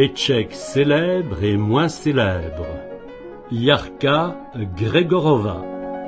les Tchèques célèbres et moins célèbres. Jarka Gregorova.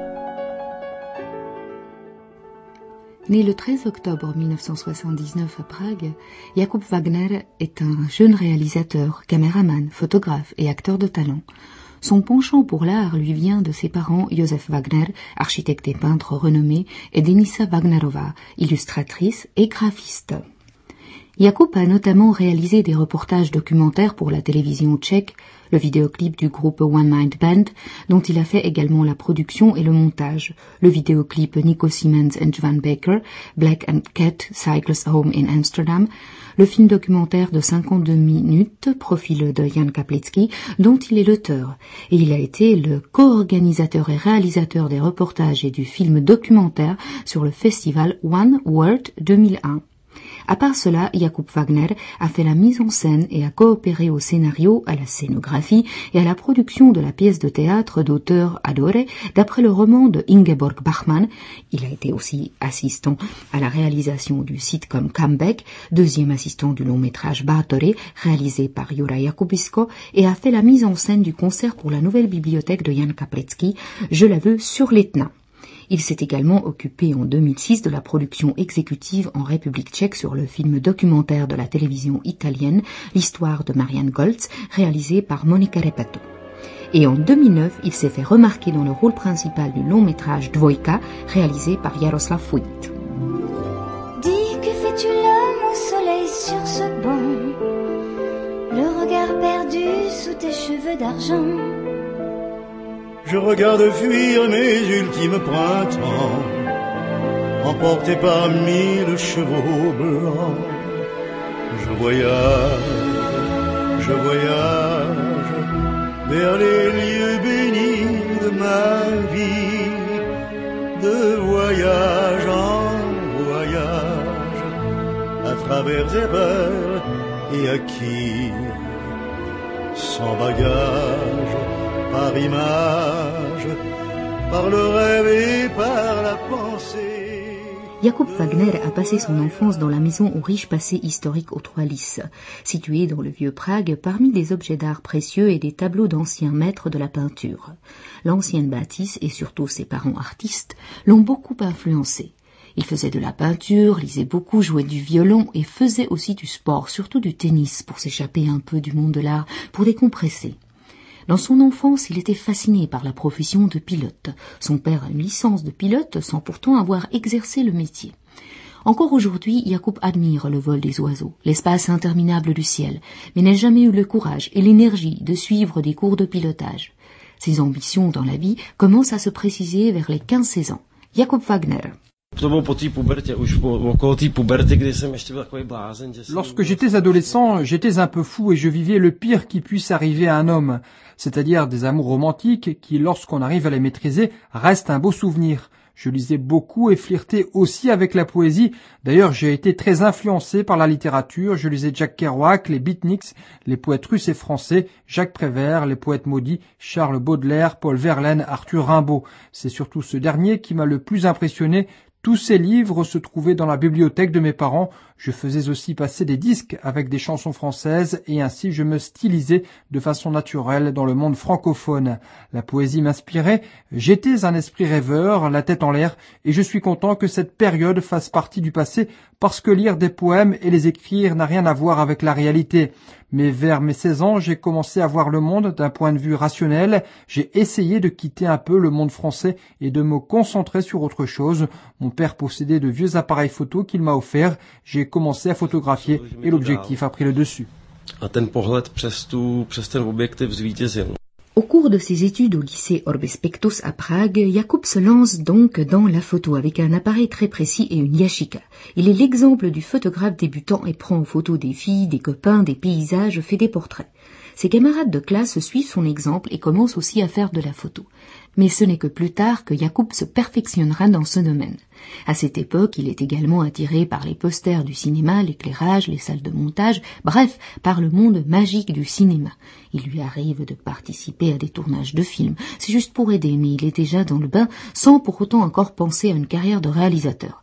Né le 13 octobre 1979 à Prague, Jakub Wagner est un jeune réalisateur, caméraman, photographe et acteur de talent. Son penchant pour l'art lui vient de ses parents Józef Wagner, architecte et peintre renommé, et Denisa Wagnerova, illustratrice et graphiste. Jakub a notamment réalisé des reportages documentaires pour la télévision tchèque, le vidéoclip du groupe One Night Band, dont il a fait également la production et le montage, le vidéoclip Nico Siemens and Johan Baker, Black and Cat Cycles Home in Amsterdam, le film documentaire de 52 minutes, Profil de Jan Kaplitzky, dont il est l'auteur, et il a été le co-organisateur et réalisateur des reportages et du film documentaire sur le festival One World 2001. À part cela, Jakub Wagner a fait la mise en scène et a coopéré au scénario, à la scénographie et à la production de la pièce de théâtre d'auteur Adore, d'après le roman de Ingeborg Bachmann. Il a été aussi assistant à la réalisation du sitcom Comeback, deuxième assistant du long métrage Bartore, réalisé par Jura Jakubisko, et a fait la mise en scène du concert pour la nouvelle bibliothèque de Jan Kaplitzky, Je la veux sur l'Etna. Il s'est également occupé en 2006 de la production exécutive en République tchèque sur le film documentaire de la télévision italienne L'histoire de Marianne Goltz, réalisé par Monica Repato. Et en 2009, il s'est fait remarquer dans le rôle principal du long métrage Dvojka, réalisé par Jaroslav Fuit. Dis, que fais-tu là, mon soleil, sur ce banc, le regard perdu sous tes cheveux d'argent? Je regarde fuir mes ultimes printemps, emporté par 1000 chevaux blancs. Je voyage vers les lieux bénis de ma vie, de voyage en voyage, à travers erreurs et acquis, sans bagage, par image, par le rêve et par la pensée. Jakub Wagner a passé son enfance dans la maison au riche passé historique aux Trois-Lys, située dans le vieux Prague parmi des objets d'art précieux et des tableaux d'anciens maîtres de la peinture. L'ancienne bâtisse et surtout ses parents artistes l'ont beaucoup influencé. Il faisait de la peinture, lisait beaucoup, jouait du violon et faisait aussi du sport, surtout du tennis, pour s'échapper un peu du monde de l'art, pour décompresser. Dans son enfance, il était fasciné par la profession de pilote. Son père a une licence de pilote sans pourtant avoir exercé le métier. Encore aujourd'hui, Jakub admire le vol des oiseaux, l'espace interminable du ciel, mais n'a jamais eu le courage et l'énergie de suivre des cours de pilotage. Ses ambitions dans la vie commencent à se préciser vers les 15-16 ans. Jakub Wagner. Lorsque j'étais adolescent, j'étais un peu fou et je vivais le pire qui puisse arriver à un homme, c'est-à-dire des amours romantiques qui, lorsqu'on arrive à les maîtriser, restent un beau souvenir. Je lisais beaucoup et flirtais aussi avec la poésie. D'ailleurs, j'ai été très influencé par la littérature. Je lisais Jack Kerouac, les beatniks, les poètes russes et français, Jacques Prévert, les poètes maudits, Charles Baudelaire, Paul Verlaine, Arthur Rimbaud. C'est surtout ce dernier qui m'a le plus impressionné. Tous ces livres se trouvaient dans la bibliothèque de mes parents. Je faisais aussi passer des disques avec des chansons françaises et ainsi je me stylisais de façon naturelle dans le monde francophone. La poésie m'inspirait, j'étais un esprit rêveur, la tête en l'air, et je suis content que cette période fasse partie du passé parce que lire des poèmes et les écrire n'a rien à voir avec la réalité. Mais vers mes 16 ans, j'ai commencé à voir le monde d'un point de vue rationnel. J'ai essayé de quitter un peu le monde français et de me concentrer sur autre chose. Mon père possédait de vieux appareils photo qu'il m'a offerts. J'ai commencé à photographier et l'objectif a pris le dessus. Au cours de ses études au lycée Orbis Pictus à Prague, Jakub se lance donc dans la photo avec un appareil très précis et une Yashica. Il est l'exemple du photographe débutant et prend en photo des filles, des copains, des paysages, fait des portraits. Ses camarades de classe suivent son exemple et commencent aussi à faire de la photo. Mais ce n'est que plus tard que Jakub se perfectionnera dans ce domaine. À cette époque, il est également attiré par les posters du cinéma, l'éclairage, les salles de montage, bref, par le monde magique du cinéma. Il lui arrive de participer à des tournages de films. C'est juste pour aider, mais il est déjà dans le bain sans pour autant encore penser à une carrière de réalisateur.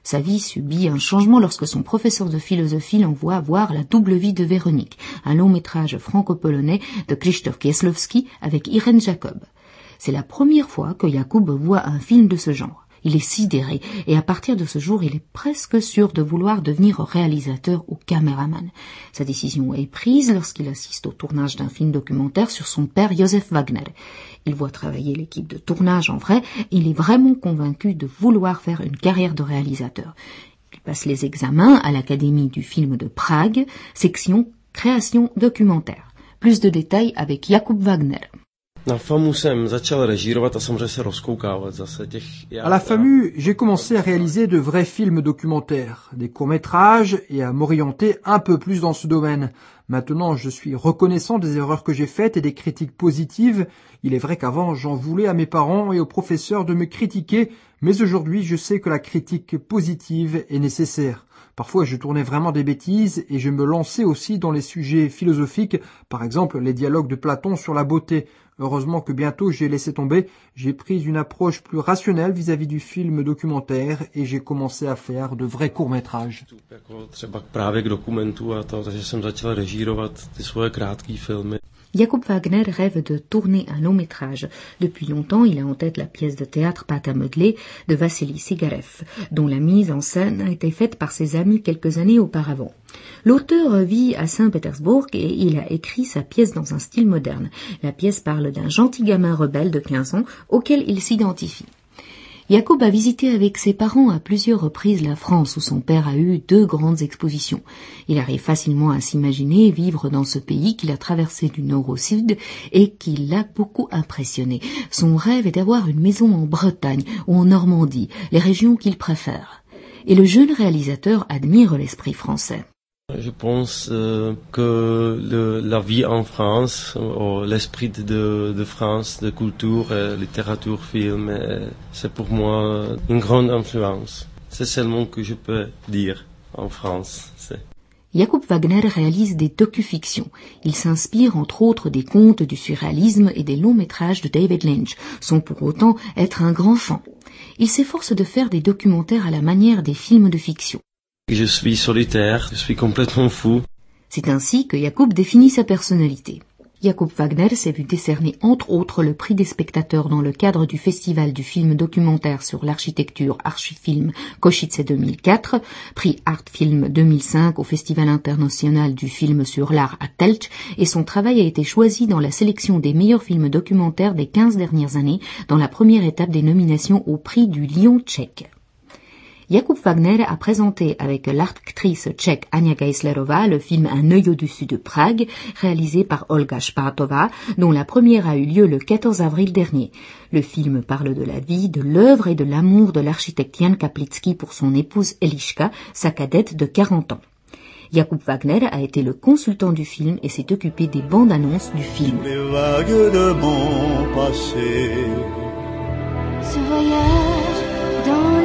Sa vie subit un changement lorsque son professeur de philosophie l'envoie voir La double vie de Véronique, un long métrage franco-polonais de Krzysztof Kieslowski avec Irène Jacob. C'est la première fois que Jakub voit un film de ce genre. Il est sidéré et à partir de ce jour, il est presque sûr de vouloir devenir réalisateur ou caméraman. Sa décision est prise lorsqu'il assiste au tournage d'un film documentaire sur son père Josef Wagner. Il voit travailler l'équipe de tournage en vrai et il est vraiment convaincu de vouloir faire une carrière de réalisateur. Il passe les examens à l'Académie du film de Prague, section création documentaire. Plus de détails avec Jakub Wagner. Na FAMU jsem začal režírovat a samozřejmě se rozkoukávat zase těch... À la FAMU, j'ai commencé à réaliser de vrais films documentaires, des courts-métrages et à m'orienter un peu plus dans ce domaine. Maintenant, je suis reconnaissant des erreurs que j'ai faites et des critiques positives. Il est vrai qu'avant, j'en voulais à mes parents et aux professeurs de me critiquer, mais aujourd'hui, je sais que la critique positive est nécessaire. Parfois, je tournais vraiment des bêtises et je me lançais aussi dans les sujets philosophiques, par exemple les dialogues de Platon sur la beauté. Heureusement que bientôt j'ai laissé tomber, j'ai pris une approche plus rationnelle vis-à-vis du film documentaire et j'ai commencé à faire de vrais courts-métrages. Třeba právě k dokumentu a to, takže jsem začal režírovat ty svoje krátké filmy. Jakub Wagner rêve de tourner un long métrage. Depuis longtemps, il a en tête la pièce de théâtre Pâte à modeler de Vassili Sigarev, dont la mise en scène a été faite par ses amis quelques années auparavant. L'auteur vit à Saint-Pétersbourg et il a écrit sa pièce dans un style moderne. La pièce parle d'un gentil gamin rebelle de 15 ans auquel il s'identifie. Jakub a visité avec ses parents à plusieurs reprises la France où son père a eu 2 grandes expositions. Il arrive facilement à s'imaginer vivre dans ce pays qu'il a traversé du nord au sud et qui l'a beaucoup impressionné. Son rêve est d'avoir une maison en Bretagne ou en Normandie, les régions qu'il préfère. Et le jeune réalisateur admire l'esprit français. Je pense que la vie en France, l'esprit de France, de culture, littérature, film, c'est pour moi une grande influence. C'est seulement que je peux dire en France. Jakub Wagner réalise des docu-fictions. Il s'inspire entre autres des contes du surréalisme et des longs métrages de David Lynch, sans pour autant être un grand fan. Il s'efforce de faire des documentaires à la manière des films de fiction. Je suis solitaire, je suis complètement fou. C'est ainsi que Jakub définit sa personnalité. Jakub Wagner s'est vu décerner entre autres le prix des spectateurs dans le cadre du festival du film documentaire sur l'architecture Archifilm Košice 2004, prix Artfilm 2005 au Festival international du film sur l'art à Telč et son travail a été choisi dans la sélection des meilleurs films documentaires des 15 dernières années dans la première étape des nominations au prix du Lion tchèque. Jakub Wagner a présenté avec l'actrice tchèque Anja Geislerova le film Un œil au-dessus de Prague, réalisé par Olga Špátová, dont la première a eu lieu le 14 avril dernier. Le film parle de la vie, de l'œuvre et de l'amour de l'architecte Jan Kaplický pour son épouse Eliška, sa cadette de 40 ans. Jakub Wagner a été le consultant du film et s'est occupé des bandes annonces du film. Les vagues de mon passé. Ce voyage dans